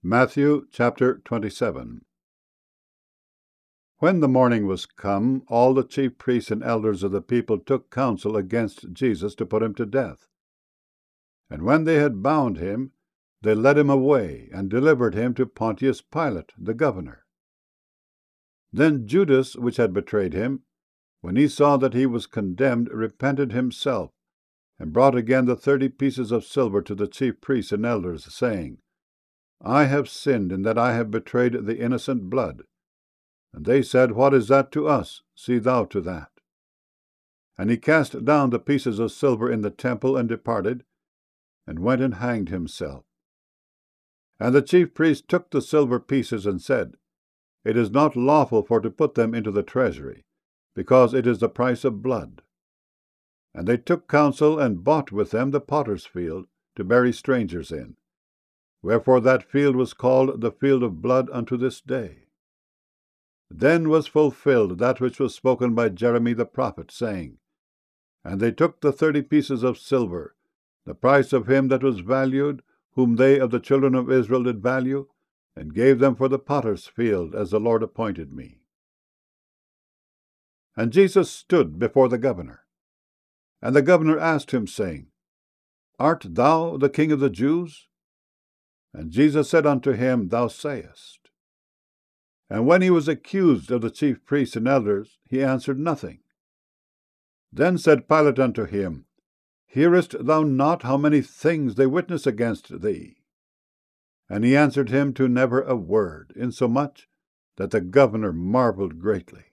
Matthew chapter 27. When the morning was come, all the chief priests and elders of the people took counsel against Jesus to put him to death. And when they had bound him, they led him away, and delivered him to Pontius Pilate, the governor. Then Judas, which had betrayed him, when he saw that he was condemned, repented himself, and brought again the 30 pieces of silver to the chief priests and elders, saying, I have sinned in that I have betrayed the innocent blood. And they said, What is that to us? See thou to that. And he cast down the pieces of silver in the temple, and departed, and went and hanged himself. And the chief priests took the silver pieces, and said, It is not lawful for to put them into the treasury, because it is the price of blood. And they took counsel, and bought with them the potter's field, to bury strangers in. Wherefore that field was called the field of blood unto this day. Then was fulfilled that which was spoken by Jeremy the prophet, saying, And they took the 30 pieces of silver, the price of him that was valued, whom they of the children of Israel did value, and gave them for the potter's field, as the Lord appointed me. And Jesus stood before the governor. And the governor asked him, saying, Art thou the King of the Jews? And Jesus said unto him, Thou sayest. And when he was accused of the chief priests and elders, he answered nothing. Then said Pilate unto him, Hearest thou not how many things they witness against thee? And he answered him to never a word, insomuch that the governor marveled greatly.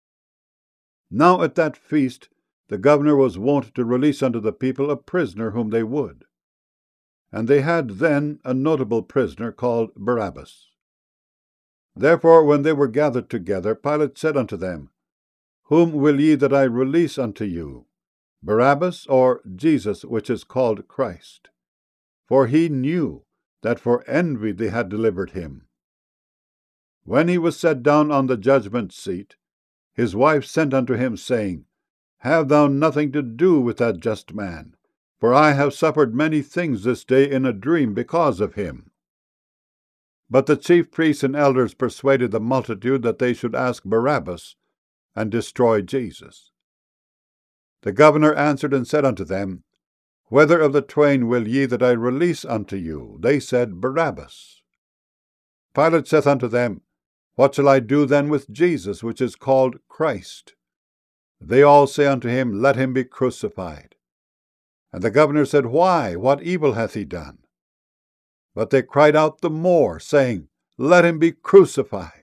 Now at that feast the governor was wont to release unto the people a prisoner whom they would. And they had then a notable prisoner called Barabbas. Therefore, when they were gathered together, Pilate said unto them, Whom will ye that I release unto you, Barabbas, or Jesus, which is called Christ? For he knew that for envy they had delivered him. When he was set down on the judgment seat, his wife sent unto him, saying, Have thou nothing to do with that just man, for I have suffered many things this day in a dream because of him. But the chief priests and elders persuaded the multitude that they should ask Barabbas, and destroy Jesus. The governor answered and said unto them, Whether of the twain will ye that I release unto you? They said, Barabbas. Pilate saith unto them, What shall I do then with Jesus, which is called Christ? They all say unto him, Let him be crucified. And the governor said, Why? What evil hath he done? But they cried out the more, saying, Let him be crucified.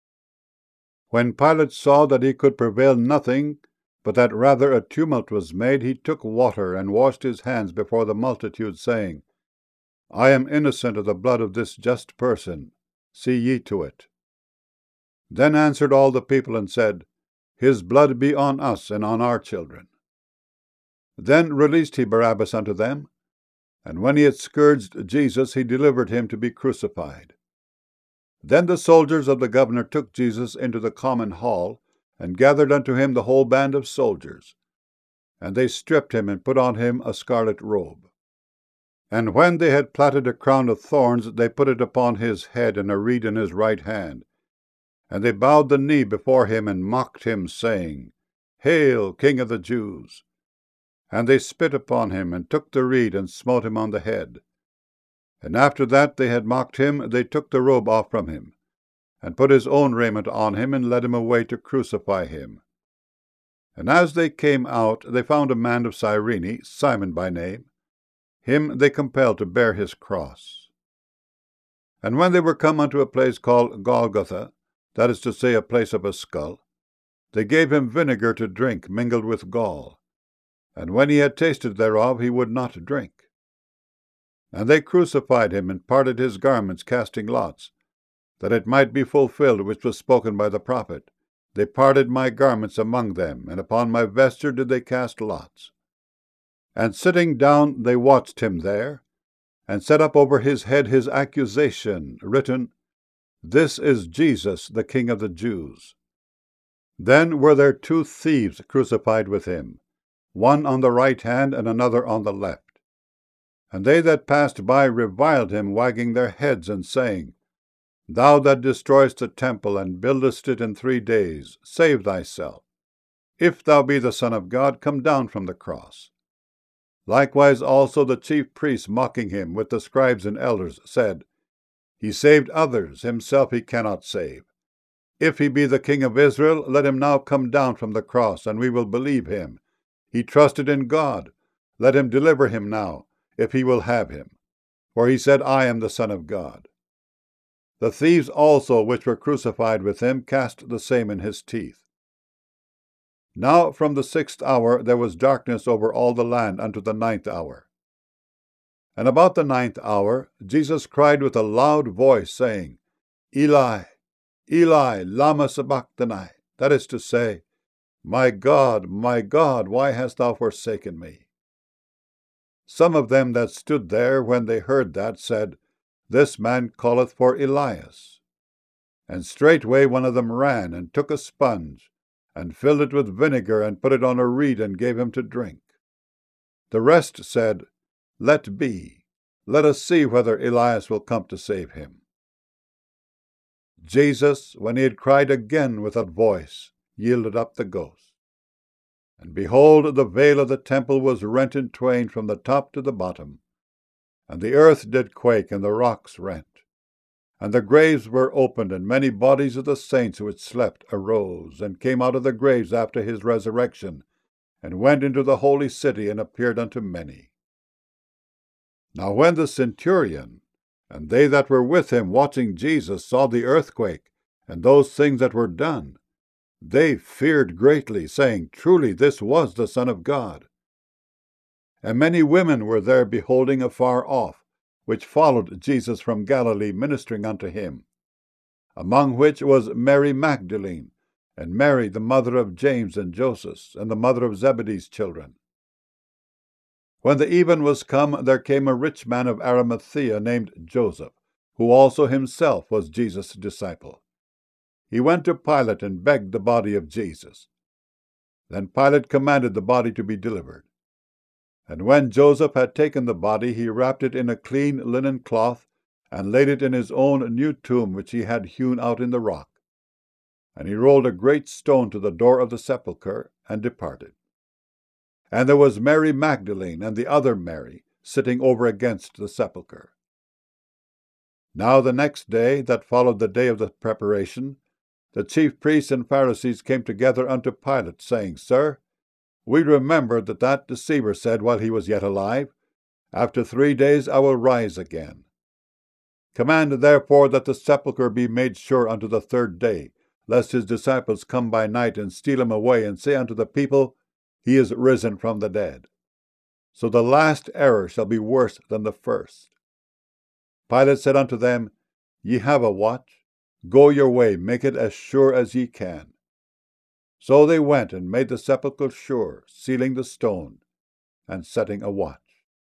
When Pilate saw that he could prevail nothing, but that rather a tumult was made, he took water, and washed his hands before the multitude, saying, I am innocent of the blood of this just person. See ye to it. Then answered all the people, and said, His blood be on us and on our children. Then released he Barabbas unto them, and when he had scourged Jesus, he delivered him to be crucified. Then the soldiers of the governor took Jesus into the common hall, and gathered unto him the whole band of soldiers. And they stripped him, and put on him a scarlet robe. And when they had platted a crown of thorns, they put it upon his head, and a reed in his right hand. And they bowed the knee before him, and mocked him, saying, Hail, King of the Jews! And they spit upon him, and took the reed, and smote him on the head. And after that they had mocked him, they took the robe off from him, and put his own raiment on him, and led him away to crucify him. And as they came out, they found a man of Cyrene, Simon by name. Him they compelled to bear his cross. And when they were come unto a place called Golgotha, that is to say, a place of a skull, they gave him vinegar to drink, mingled with gall. And when he had tasted thereof, he would not drink. And they crucified him, and parted his garments, casting lots, that it might be fulfilled which was spoken by the prophet. They parted my garments among them, and upon my vesture did they cast lots. And sitting down they watched him there, and set up over his head his accusation, written, This is Jesus, the King of the Jews. Then were there 2 thieves crucified with him, one on the right hand, and another on the left. And they that passed by reviled him, wagging their heads, and saying, Thou that destroyest the temple and buildest it in 3 days, save thyself. If thou be the Son of God, come down from the cross. Likewise also the chief priests, mocking him with the scribes and elders, said, He saved others, himself he cannot save. If he be the King of Israel, let him now come down from the cross, and we will believe him. He trusted in God. Let him deliver him now, if he will have him. For he said, I am the Son of God. The thieves also which were crucified with him cast the same in his teeth. Now from the 6th hour there was darkness over all the land unto the 9th hour. And about the 9th hour Jesus cried with a loud voice, saying, Eli, Eli, lama sabachthani, that is to say, my God, why hast thou forsaken me? Some of them that stood there, when they heard that, said, This man calleth for Elias. And straightway one of them ran, and took a sponge, and filled it with vinegar, and put it on a reed, and gave him to drink. The rest said, Let be. Let us see whether Elias will come to save him. Jesus, when he had cried again with a voice, yielded up the ghost. And behold, the veil of the temple was rent in twain from the top to the bottom, and the earth did quake, and the rocks rent. And the graves were opened, and many bodies of the saints which slept arose, and came out of the graves after his resurrection, and went into the holy city, and appeared unto many. Now when the centurion, and they that were with him watching Jesus, saw the earthquake, and those things that were done, they feared greatly, saying, Truly this was the Son of God. And many women were there beholding afar off, which followed Jesus from Galilee, ministering unto him, among which was Mary Magdalene, and Mary the mother of James and Joseph, and the mother of Zebedee's children. When the even was come, there came a rich man of Arimathea named Joseph, who also himself was Jesus' disciple. He went to Pilate and begged the body of Jesus. Then Pilate commanded the body to be delivered. And when Joseph had taken the body, he wrapped it in a clean linen cloth, and laid it in his own new tomb which he had hewn out in the rock. And he rolled a great stone to the door of the sepulchre, and departed. And there was Mary Magdalene and the other Mary, sitting over against the sepulchre. Now the next day, that followed the day of the preparation, the chief priests and Pharisees came together unto Pilate, saying, Sir, we remember that deceiver said while he was yet alive, After 3 days I will rise again. Command therefore that the sepulchre be made sure unto the 3rd day, lest his disciples come by night and steal him away, and say unto the people, He is risen from the dead. So the last error shall be worse than the first. Pilate said unto them, Ye have a watch. Go your way, make it as sure as ye can. So they went and made the sepulchre sure, sealing the stone, and setting a watch.